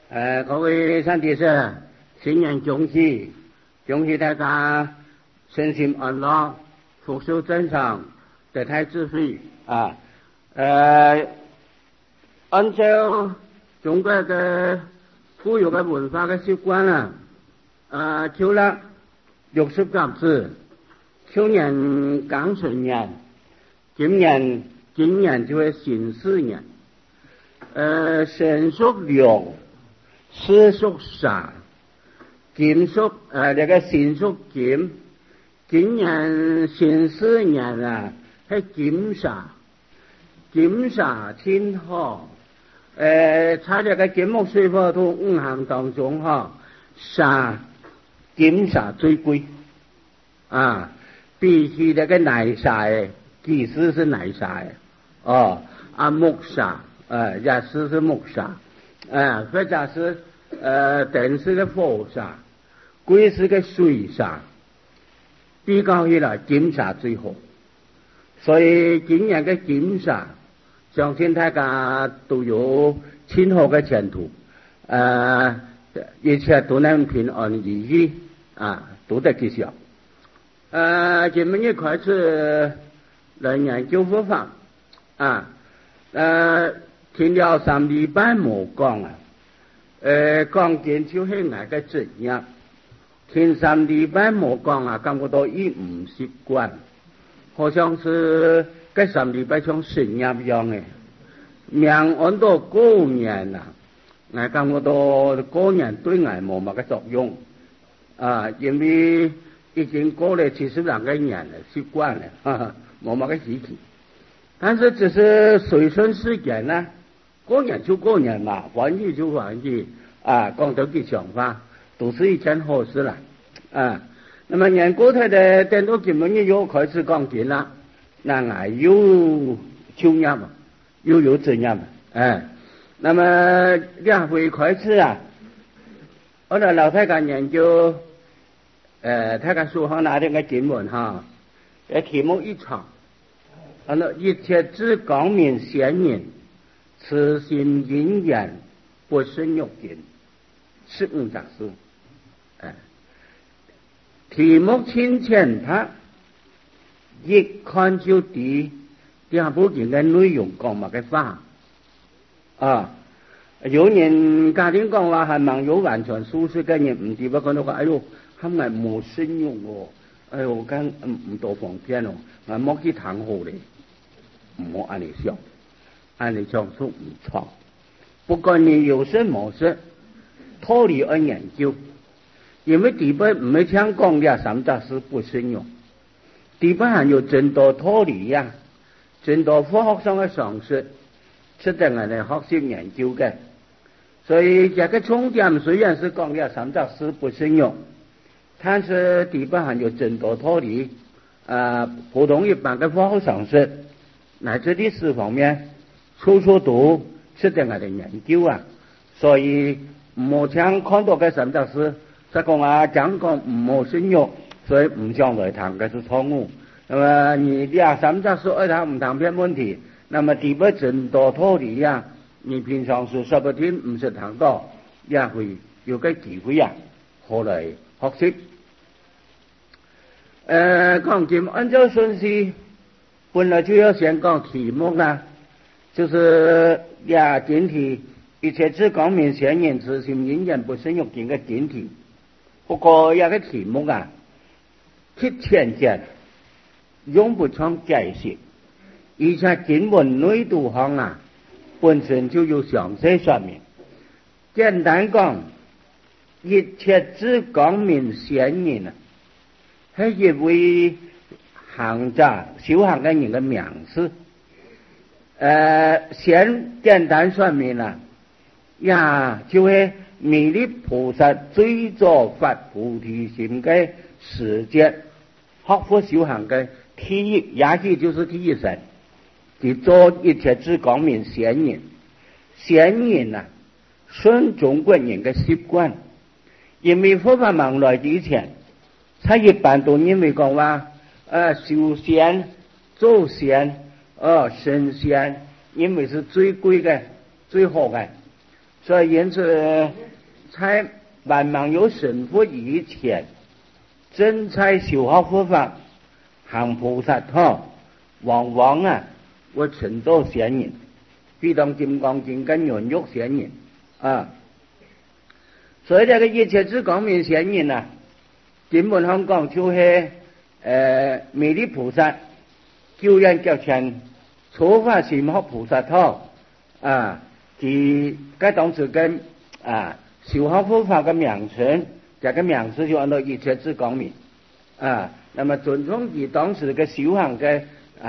各位善弟子，新年恭喜！恭喜大家身心安乐，福寿正常，得开智慧啊！按照中国的富有的文化的习惯求了60字，去年刚成年，今年就会新4年。生属六，死属煞，金属那个辛属金，今年新4年系金煞，金煞天好。在这个金木水火土5行当中金煞最贵啊，比起那个奶煞其实是奶煞木煞也是木煞或者是电是个火煞，贵是个水煞，比较起来金煞最好，所以今年的金煞相信大家都有今后的前途，一切都能平安如意都得吉祥。今明日开始来研究佛法听了3礼拜冇講講緊就是那個怎樣，聽3禮拜冇講感覺到已唔習慣，好像是這3禮拜像神一樣命按到過年我感覺到過年對我冇乜個作用因為已經過了72個年了，習慣了冇乜個稀奇，但是只是隨順時間過年就過年嘛，歡喜就歡喜講到吉祥話都是一件好事了那麼年過頭的等到今日又開始講經了，那我又秋年嘛，又有這樣那麼兩會開始我哋老太監研究太監書上拿這個經文題目一場一切之光明顯現，此心因緣不生欲見，15大師題目清淺，他一看就知這部經的內容講乜嘅話有人家庭講話係網友完全舒適嘅人唔知不講到話哎呦他們冇生用哎呦咁唔多方便我冇去談好咧，唔好按你想，按你講述唔錯。不過你有事冇事脫離而研究，因為第八唔係聽講嘅三大師不生用，第八還有真多脫離真多科學上嘅常識值得我哋學習研究嘅。所以這個重點雖然是講嘅三大師不生用，但是第八還有真多脫離普通一般嘅科學常識乃至歷史方面處處都值得我哋研究所以唔好聽看到嘅三大師即講講唔好生用，所以唔想來談嘅是錯誤。那麼你三大師談唔談篇問題，那麼第八真多脫離你平常是說不定唔是談到也會有個機會後來學習講經按照順序本來就要先講題目就是經題一切之光明顯現，此心因緣不生欲見嘅經題，不過個題目太淺顯，用不上解釋，而且經文內度上本身就有詳細說明。簡單講，一切之光明顯現係一位行者修行嘅人嘅名詞。先簡單說明就係彌勒菩薩最早發菩提心嘅時節，學佛修行嘅第一，也許就是第一神，去做一切之光明顯現。顯現順中國人嘅習慣，因為佛法網來之前，他一般都認為講話修仙、做仙、神仙，因為是最貴嘅、最好嘅。 所以因此在万忙有神佛以前，真在修好佛法行菩萨道，往往我成道仙人，比当金刚经跟圆玉仙人所以这个一切之光明仙人基本上讲就是弥勒菩萨救人脚前初发心学菩萨道佢當時嘅修學佛法嘅名稱，這個名詞就按照一切之光明那麼尊重佢當時嘅修行嘅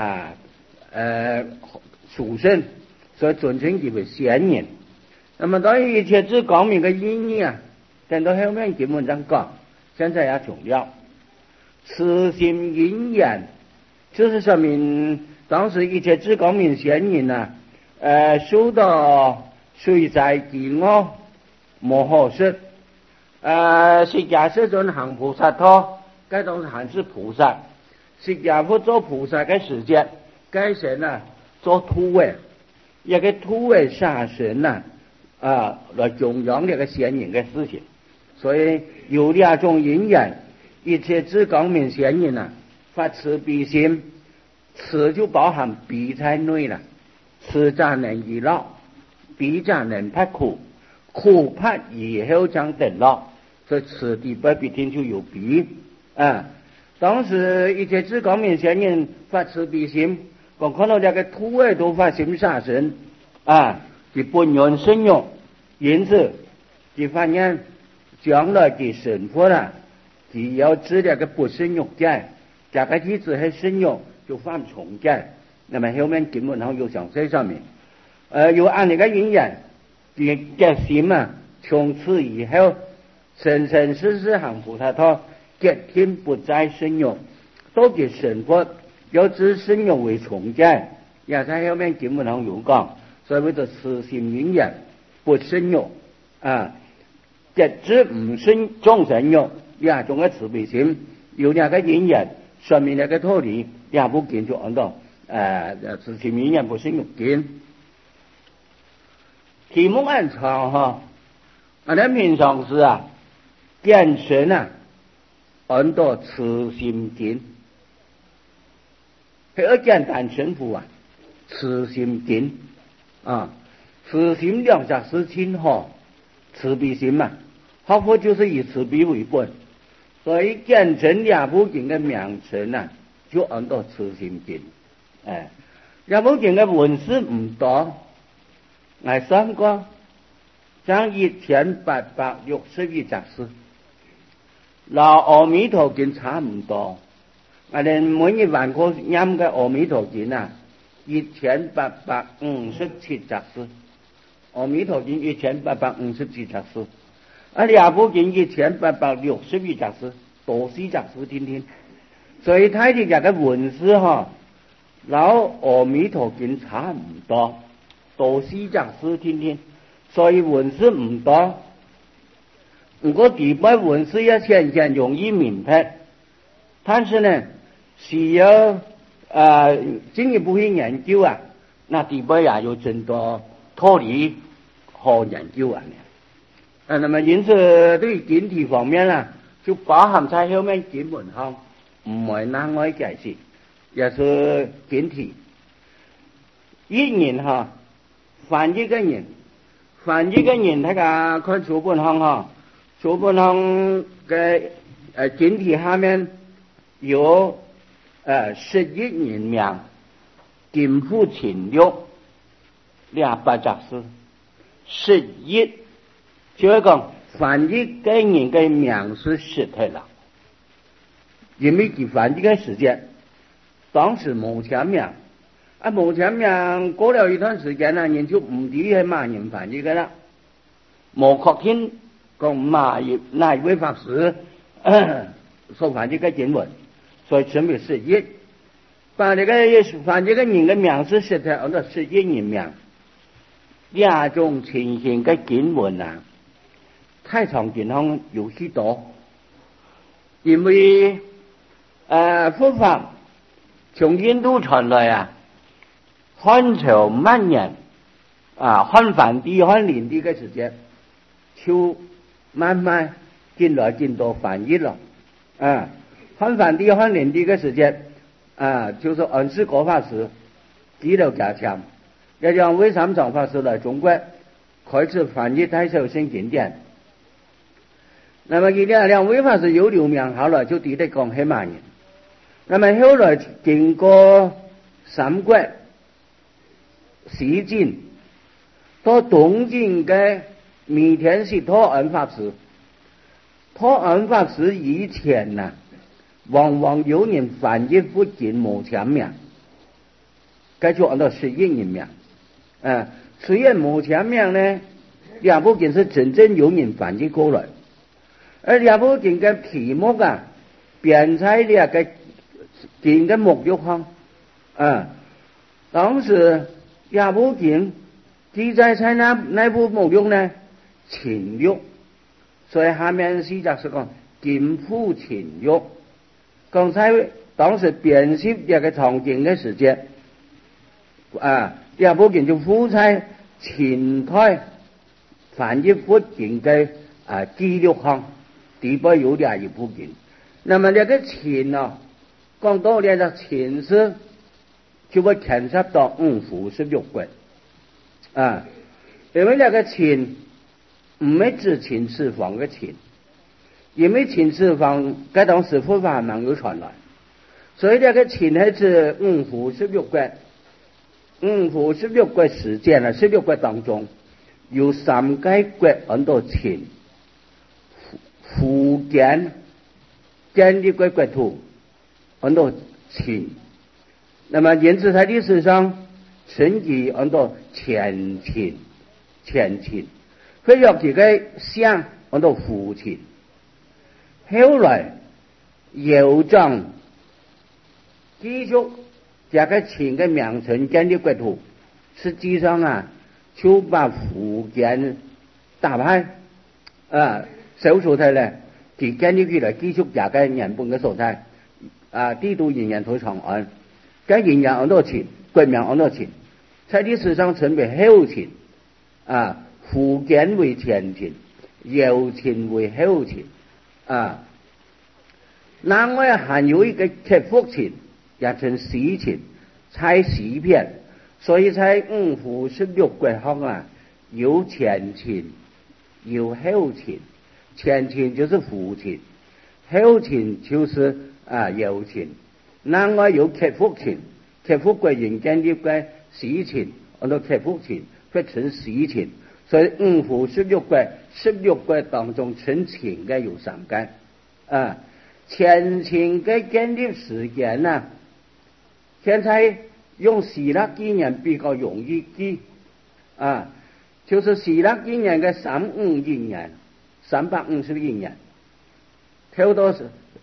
屬性，所以尊稱佢為仙人。那麼對於一切之光明嘅意義等到後面基本上講，現在也重要。慈心因緣，就是說明當時一切之光明仙人修到雖在自我無可說釋迦世尊行菩薩道，該當時還是菩薩。釋迦佛做菩薩嘅時間，該神做土位，一個土位下神來供養這個仙人嘅事情。所以有兩種因緣，一切之光明仙人發慈悲心，慈就包含悲在內了。慈則能易樂，悲則能拔苦，苦拔以後將得樂，所以慈地不必定就有悲當時一切之光明仙人發慈悲心，我看到這個土位都發心殺神就本願信用，因此就發現將來嘅神佛只要知這個不信用戒，這個體只係信用就犯重戒。那麼後面基本上有詳細說明有按那個因緣嘅心從此以後生生世世行菩薩道，決定不再信用，都給神佛要知信用為重戒，也在後面基本上有講，所以叫慈心因緣不信用決知唔信眾生用，兩種嘅慈悲心有兩個因緣說明那個道理，兩部經就按到慈心因緣不信用經題目很長咱平常時見神按到慈心經係一簡單稱呼慈心經慈心兩者是親好，慈悲心學佛就是以慈悲為本，所以簡稱兩部經嘅名稱就按到慈心經兩部經嘅文字唔多，我算過將1861雜詩，嗱阿彌陀經差唔多，我哋每日晚課念嘅阿彌陀經1857雜詩，阿彌陀經1857雜詩兩部經1861雜詩，多四雜詩聽聽，所以睇啲人嘅文字老阿彌陀經差唔多，多四雜詩聽聽，所以文字唔多。不過第八文字也顯然容易明白，但是呢需要進一步去研究那第八也有真多道理好研究那麼因此對於經題方面就包含在後面基本上唔會難外解釋，也是經題一人翻譯嘅人睇下看書本上書本上嘅經題下面有11人名，金富秦玉200雜詩11，就係講翻譯嘅人嘅名是實體啦，因為佢翻譯嘅時間當時冇簽名冇簽名，過了一段時間人就唔知係乜人翻譯嘅啦，冇確定講哪一位法師所翻譯嘅經文，所以稱為11。把這個翻譯嘅人嘅名是實體，按照11人名，兩種情形嘅經文太常見上有許多，因為佛法從印度傳來漢朝末年汉繁帝、汉灵帝嘅時節，就慢慢進來進到翻譯咯。漢繁帝、漢靈帝嘅時節，就是安世國法師記錄加強，也讓魏三藏法師來中國開始翻譯太守聖經典。那麼佢兩位法師有留名，後來就地得講黑馬人。那麼後來經過三國、西晉到東晉嘅彌天寺托安法師，托安法師以前呐，往往有人翻譯福建冇簽名，該就按照實驗人名。實驗冇簽名呢，兩部經是真正有人翻譯過來，而兩部經嘅題目編在呢個經嘅目錄上。當時兩部經記載在那部目錄呢，秦錄，所以下面是就是講金鋪秦錄。剛才當時編輯這個場景嘅時間，兩部經就附在秦代翻譯福建嘅記錄上，底部有一部經。那麼這個秦講到呢個秦氏，就會牽涉到五胡16國。因為那個秦唔係指秦始皇嘅秦，因為秦始皇該當時佛法還有傳來，所以那個秦係指五胡16國。五胡16國時間16國當中有3個國按到秦，福建建立嘅國土按到秦。那麼因此在歷史上稱其按到前秦，佢有幾個姓按到父秦。後來有章繼續這個秦嘅名稱建立國土，實際上就把福建打敗，小所在呢，佢建立起來繼續這個原本嘅所在，地都仍然在長安，該仍然按到秦，國名按到秦，在歷史上稱為後秦，福建為前秦，右秦為後秦，另外還有一個客福秦，也稱西秦，在西邊，所以在五胡16國上有前秦，有後秦，前秦就是福秦，後秦就是右秦，另外有客福秦，客福國人建立嘅西秦，按照客福秦，會稱西秦。所以五胡16國當中稱秦嘅有3個。前秦嘅建立時間現在用希臘紀年比較容易記，就是希臘紀年嘅351年，351年，跳到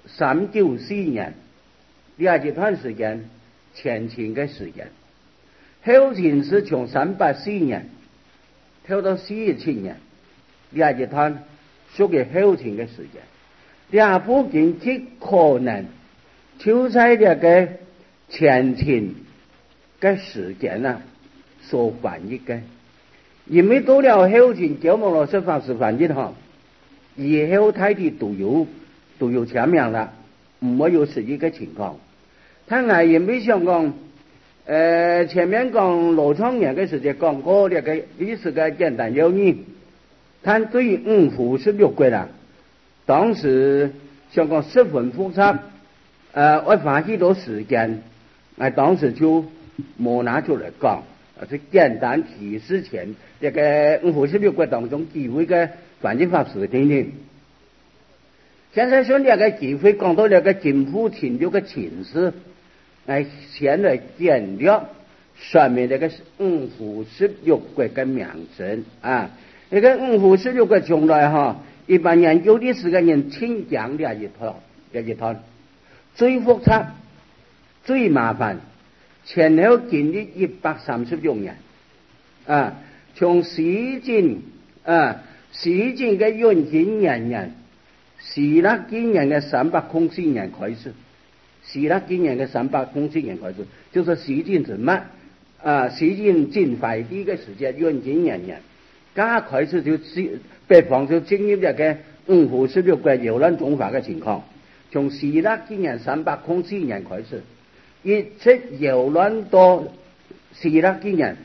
394年，呢一段時間前秦嘅時間。後秦是從384年跳到417年，呢一段屬於後秦嘅時間。兩部經極可能就在這個前秦嘅時間所翻譯嘅，因為到了後秦，焦孟老師法師翻譯以後太地都有簽名啦，唔會有實際嘅情況。他因為想講前面講羅創年嘅時間講過這個歷史嘅簡單要義，他對於五胡16國當時想講十分複雜，我花許多時間，當時就冇拿出來講，是簡單提示前這個五胡16國當中幾位嘅翻譯法師聽聽。現在說這個機會講到這個金鋪秦錄嘅秦氏，先來簡略說明這個五胡16國嘅名稱這個五胡16國從來一般研究歷史嘅人請講這一段最複雜最麻煩，前後經歷136年從西晉嘅元景元年，希臘紀年嘅304年開始，希臘紀年嘅304年開始，就是西晉之末时间真快啲嘅時間，閏幾年年，家開始就北方就進入一個五胡十六國擾亂中華嘅情況，從400幾年304年開始，一直擾亂到400幾年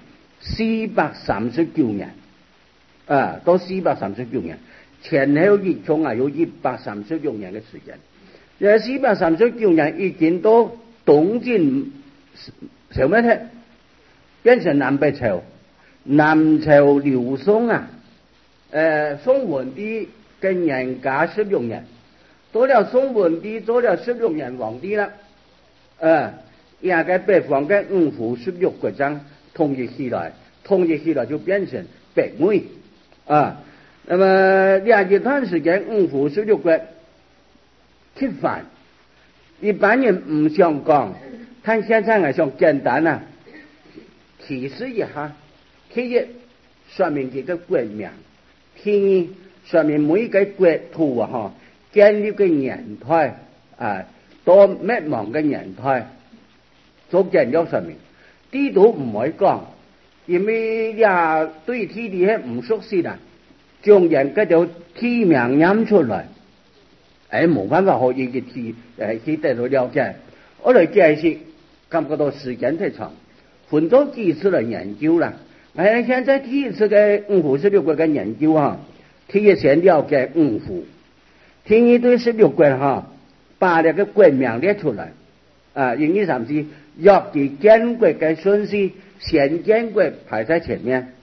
439年，到439年，前後一共有136年嘅時間。439年已經到東晉什麼呢？變成南北朝，南朝劉宋宋文帝嘅年加16年，到了宋文帝做了16年皇帝啦，也個北方嘅五胡16國將統一起來就變成北魏，那麼一段時間五胡16國吃飯，一般人唔想講，但現在係想簡單提示一下，第一說明幾個國名，第二說明每個國土建立嘅年代到滅亡嘅年代，做簡約說明。地圖唔可以講，因為對地理係唔熟悉啦，將人嗰條地名念出來，冇辦法可以去得到了解。我嚟解釋，感覺到時間太長，分咗幾次嚟研究啦。現在第一次嘅五胡16國嘅研究第一先了解五胡，第二對16國把那個國名列出來，因為甚至約地建國嘅順序，先建國排在前面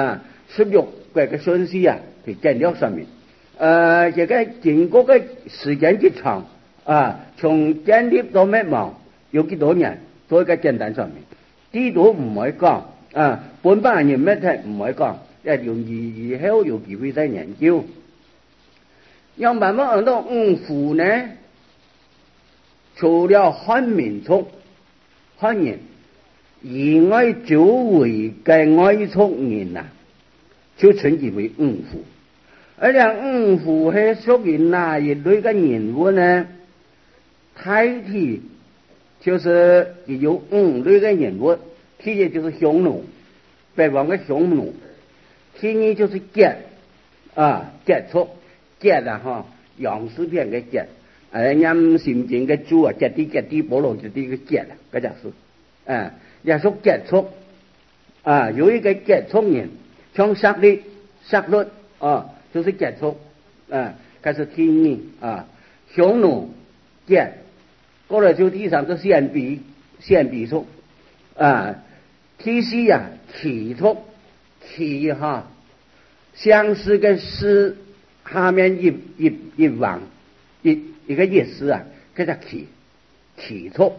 ，16國嘅順序係簡略說明。這個經過嘅時間極長，從建立到滅亡有幾多年，做一個簡單說明。地圖唔可以講，本班人咩睇唔可以講，一定以後有機會再研究。要慢慢講到五胡呢，除了漢民族漢人以外，周圍嘅外族人就稱之為五胡。而且五胡係屬於哪一類嘅人物呢？大體就是有5類嘅人物，第一就是匈奴，北方嘅匈奴；第二就是羯，羯族，羯楊氏片嘅羯，念心經嘅主羯啲波羅羯啲嘅羯嗰隻是，也屬羯族，有一個羯族人，像殺戮，就是羯族，開始第二匈奴、羯，過來就第三個鮮卑族，第四齊族，齊相似嘅詩下面一橫一個意思叫做齊族。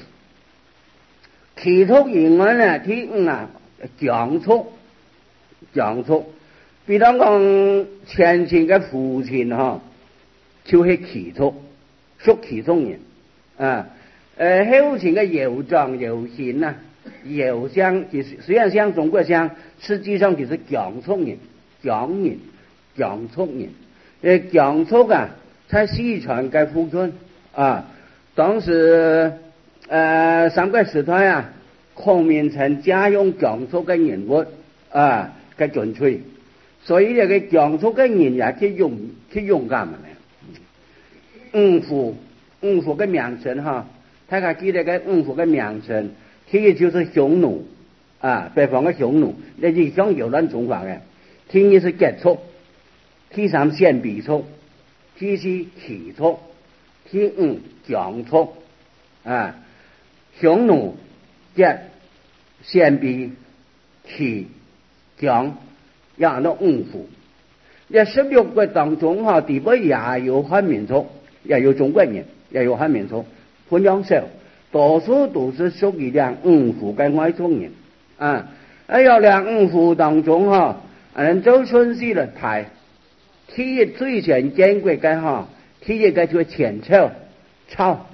齊族以外呢，第五姜族。比方講前秦嘅父親就是齊族，屬齊族人。後秦嘅姚臧、姚洐姚襄，雖然像中國像，實際上就是姜族人。姜族在四川嘅附近當時三國時代孔明曾借用姜族嘅人物嘅準確。所以呢個姜族嘅人也去勇敢五胡嘅名稱大家記得嘅五胡嘅名稱，第一就是匈奴，北方嘅匈奴，那是想擾亂中華嘅；第二是羯族，第三鮮卑族，第四齊族，第五姜族，匈奴、羯、鮮卑、齊、姜。養到五胡，在16國當中地方也有漢民族，也有中國人，也有漢民族，分兩少，多數都是屬於五胡嘅外族人。五胡當中按照順序嚟排，第一最先建國嘅第一個就前朝，像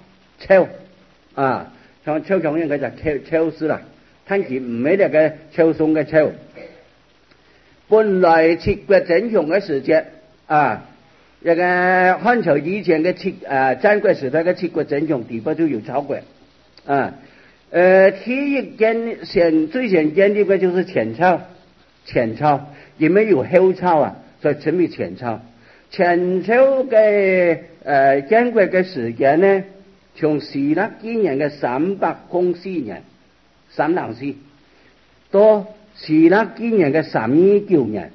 朝中人嘅就朝氏啦，但係唔係那個朝宋嘅朝。本來七國爭雄嘅時節一個漢朝以前嘅戰國時代嘅七國爭雄地方就有超過第一最先建立的就是前朝，因为有后朝啊，所以称为前朝。前朝嘅建國嘅時間呢，從希臘紀年嘅304年3郎史到希臘紀年嘅329年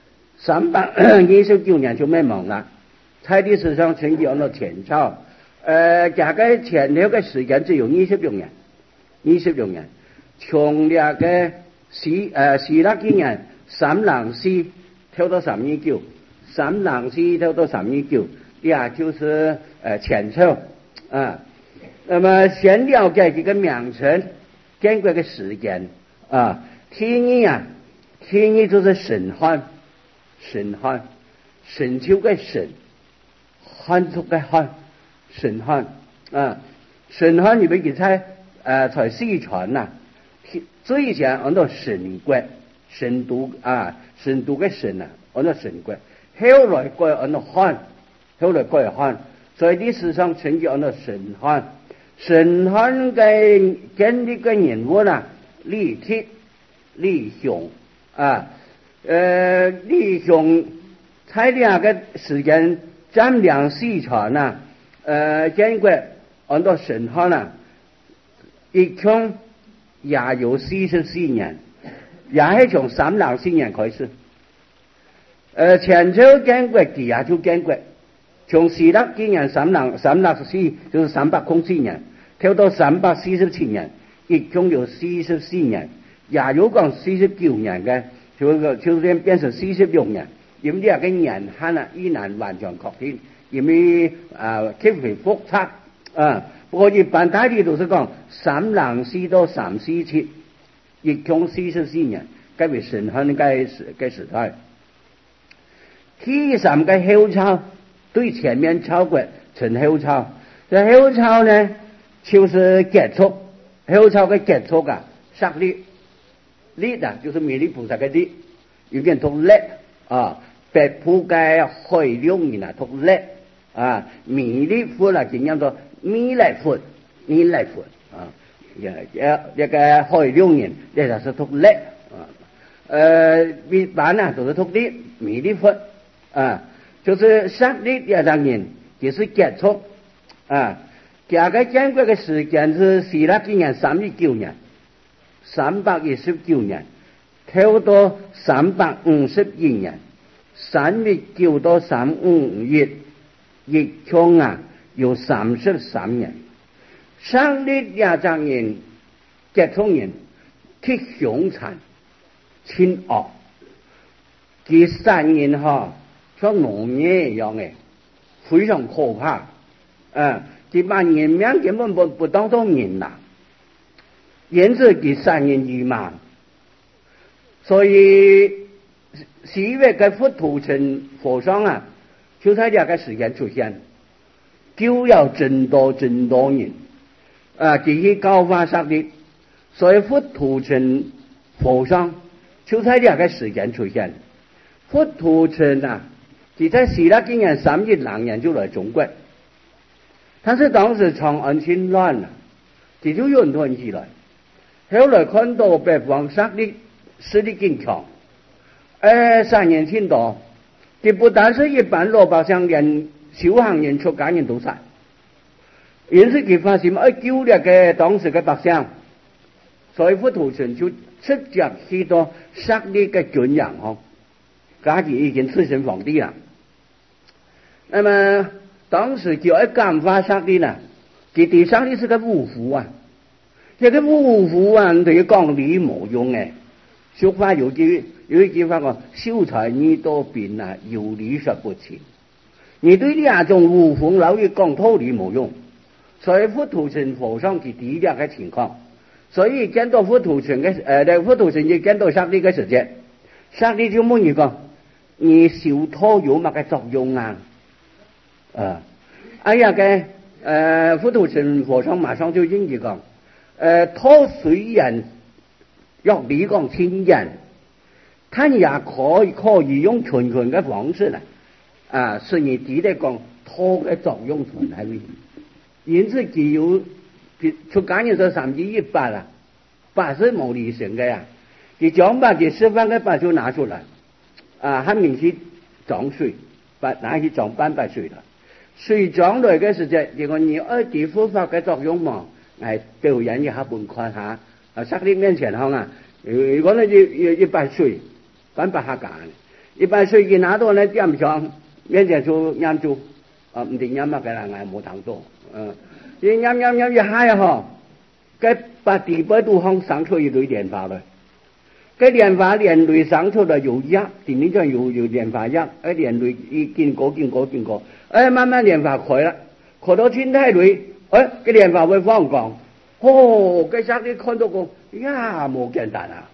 329年就滅亡啦。在歷史上稱叫做前朝。大概前後嘅時間只有26年，從那個希臘紀年3郎史跳到329。3郎史跳到329，也就是前朝啊。那麼先了解這個名稱，建國的時間啊。第二就是神漢，神朝的神，漢族的漢，神漢啊。神漢裏邊佢在四川呐，最先按照神國，神都的神啊，按照神國。後來改按照漢，所以歷史上稱叫按照神漢。神漢嘅建立嘅人物啦，李鐵、李雄啊，李雄在兩個時間佔領四川啊，建國按照神漢啦，一共也有44年，也係從3郎史年開始。前朝建國佢也就建國，從希臘紀年3郎史就是304年，跳到347年，一共有44年，也有講49年嘅，就是變成46年。因為呢個年限啊，依難完全確定，因為極為複雜啊。不過一般大體都是講3郎史到347，一共44年，該為神漢嘅時代。第三個後朝對前面朝國稱後朝，這後朝呢就是結束，後朝嘅結束啊，殺戮啊，就是彌勒菩薩嘅力，有件讀力啊，白普嘅海龍人啊讀力啊，彌勒佛啦就叫做彌勒佛啊，一個海龍人，呢就是讀力啊，一般啊都是讀力彌勒佛。啊，就是殺戮這兩人，就是結束啊。這個建國的時間是希臘紀年319年，319年，跳到351年，319到351，一共啊有33年。殺戮這兩人結束人，極兇殘、兇惡，佢殺人哈。像農業一樣嘅，非常可怕啊！佢把人命根本不當作人啦，因此佢殺人如麻。所以4月嘅佛土城火山啊，就在這個時間出現，就要真多人啊！佢去告發殺戮，所以佛土城火山就在這個時間出現。佛土城啊！佢在希臘紀年312年就來中國，但是當時長安侵亂了，佢就混沌起來。後來看到北方勢力更強，3年侵到，佢不但是一般老百姓，連修行人出家人都殺，因此佢發現救了嘅當時嘅百姓，所以佛土城就直接去到勢力嘅軍營嗬，家己已經自稱皇帝啦。那麼當時叫一感化殺戮呢，佢對殺戮是個嗚呼啊，這個嗚呼啊對於講理冇用嘅。俗話有一句話講，秀才你多病啊，有理說不清。你對呢種嗚呼老是講道理冇用，所以佛土城火上佢第一個情況，所以見到佛土城嘅佛土城亦見到殺戮嘅時節，殺戮就冇人講，你修道有乜嘅作用啊？佛土城火上馬上就應佢講，他雖然要你講親人，他也可以用循循嘅方式所以你哋講他嘅作用存喺邊，因此佢有出家人说3:100啦，8是冇理性嘅呀。佢將把佢釋放嘅把就拿出來，還明顯裝水，拿去裝半杯水啦。水裝來嘅時候，如果你二級護法嘅作用嘛，係表演一下半看下，薩利面前行啊，如果你一杯水，半杯下干，一杯水佢拿到咧點上面前就飲住，唔定飲乜嘅啦，我冇當做，你飲一下呀嗬，佢把第八度行生出一堆蓮花來。cái điện phá liền lùi sáng cho là dụ giác thì mình cho dụ điện phá giác cái điện lùi kinh cố ấy慢慢điện phá khỏi了khỏi đó chín thay lùi ấy cái điện phá với phong còn cái xác đi con đâu con ya một简单啊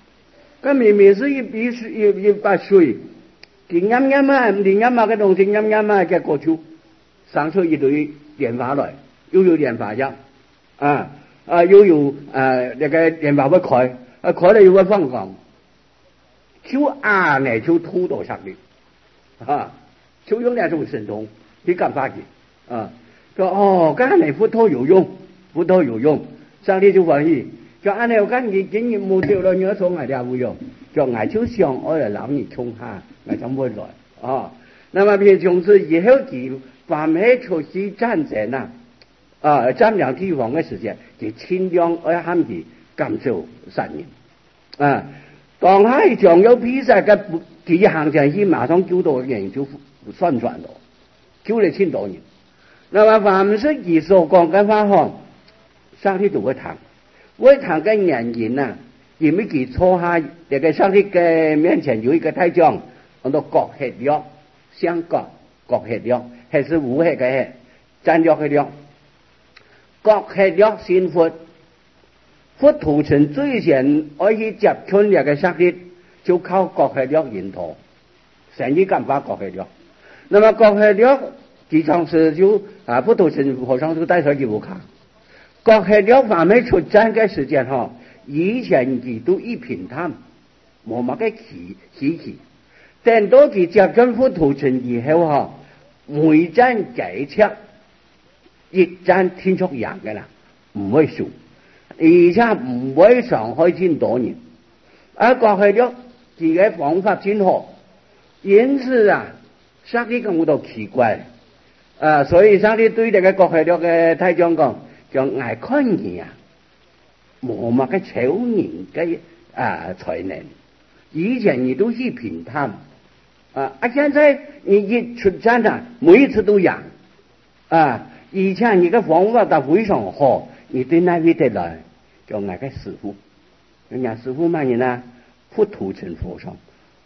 cái mình是一把水thì nhắm mà cái đồng thì nhắm mà cái cổ chú sáng cho一堆điện phá lại有điện phá giác有那个điện phá với khỏi khỏi là有放光，就呢就吐到上面，就用那种神通去干法去，说干呢佛陀有用，上帝就欢喜，就按呢干你今日目标了，你要从俺家无用，就俺就想我来让你穷下，俺就没来那么偏从此以后就把每出去战争占领地方的时间，就尽量而喊佢感受善人當係仲有披薩嘅幾行上去，馬上救到人就算了，救了千多人。那麼凡是佢所講嘅話上帝都會談嘅人啊，因為佢坐下這個上帝嘅面前有一個台將，叫做國協約，相國協約，係是武協嘅戰略嘅約，國協約先佛。佛土城最先可以接觸呢個薩利，就靠國協約引導，成日幹法國協約。那麼國協約經常是就佛土城和尚就帶上去不看。國協約方面出戰嘅時間以前佢都一平淡，冇乜嘅稀奇。等到佢接近佛土城以後每戰幾尺，一戰天出贏嘅啦，唔會輸。而且唔會傷害千多人，國協約自己方法真好，因此上帝感到奇怪，所以上帝對這個國協約嘅台長講，就捱看見冇乜嘅超人嘅才能，以前你都是平淡，現在你一出戰每一次都贏，以前你嘅方法都非常好。你對那位的來叫俺個師傅，人家師傅嘛人啊，佛土城和尚。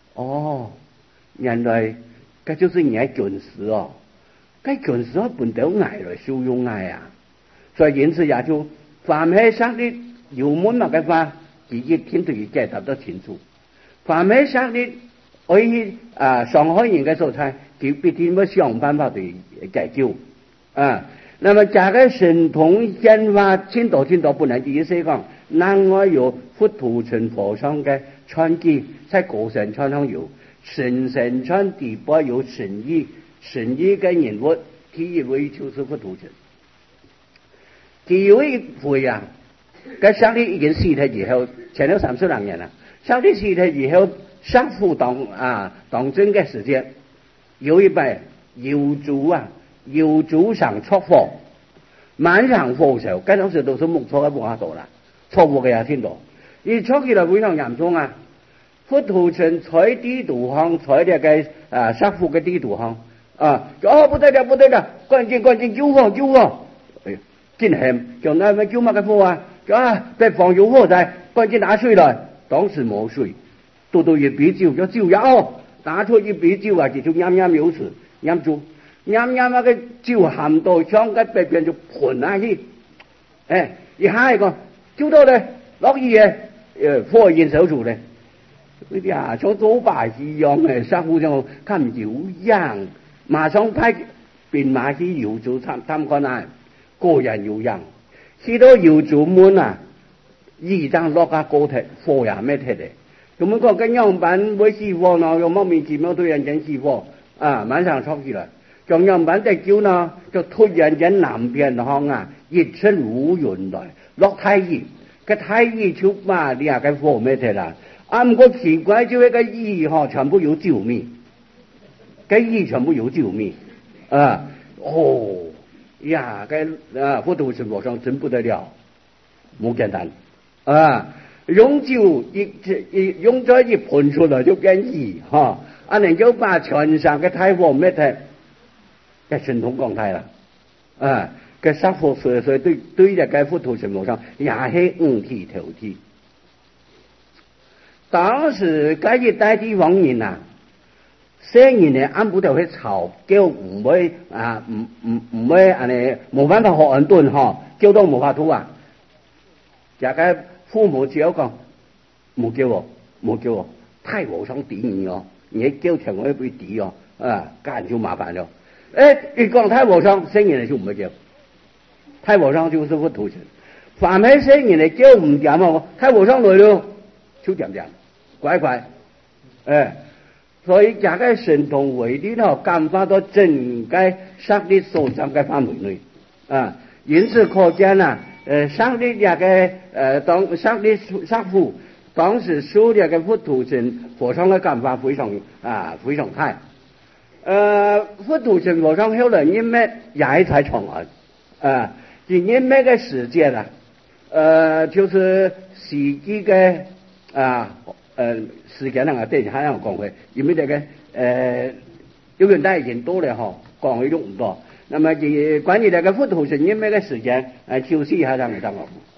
原來這就是你嘅軍師這軍師本到愛來受用愛所以因此也就凡係上帝有門嘛嘅話，自己聽到佢解答得清楚。凡係上帝可以傷害人嘅素材，佢必定會想辦法去解救那麼這個神通顯化千多不能意思講，另外有佛土城和尚嘅傳記，在古神傳上有神傳第八有神醫嘅人物，第一位就是佛土城。第一位會佢上帝已經死咗以後，前了30多年啦。上帝死咗以後，上父當政嘅時間，有一位有主上出貨，晚上貨時候，嗰陣時都是木錯嘅冇下度啦，錯貨嘅也聽到。而出起來非常嚴重佛土城採地圖行，採呢個殺父嘅地圖行不得了，趕緊救火！真係就那麼救乜嘅火別放有火在，趕緊拿水來。當時冇水，到一杯酒，就酒也拿出一杯酒就飲有時飲住。飲個酒含到將個白邊就盤下去，一下一個酒到咧落雨火焰手住咧，像做把戲一樣師傅就看有樣，馬上派兵馬去搖住參觀個人有樣，去到搖住門二張落下高鐵，火也咩鐵咧，咁樣講跟樣板會熄火呢，又莫名其妙對人間熄火晚上出去了。 中央版的叫呢，就突然間南邊方啊，熱出烏雲來，落太熱，個太熱出嘛，你話個火咩嘅啦？唔過奇怪就一個熱嗬，全部有救命，個熱全部有救命啊！哦呀，個佛陀成佛上真不得了，冇簡單啊！用酒用咗一噴出來就變熱哈，人就把全上嘅太火咩嘅。cái神通講太啦，cái sắc phổ所對着cái佛陀成佛上也係五體投地。當時嗰一帶地方人啊，雖然呢按不到去吵，叫唔會唔會冇辦法學人頓嗬，叫都冇法度啊。就個父母只有講冇叫我，太和尚點你哦，你叫成我一杯底哦，家人就麻煩了。一講太和尚，聖人就唔會叫，太和尚就是佛陀成。凡係聖人嚟叫唔掂啊，太和尚來了就掂，乖，所以這個神通為啲呢，感化到整個上帝所想嘅範圍內啊，因此可見啊，上帝這個當上帝上父當時受這個佛陀成佛上嘅感化非常大。佛陀成佛上後來因為也才傳聞，因為個時間啊，就是世紀嘅時間那個電影還有講回，因為這個有人帶已經多了哈，講回都唔多。那麼關於這個佛陀成因為個時間，休息一下讓你當我。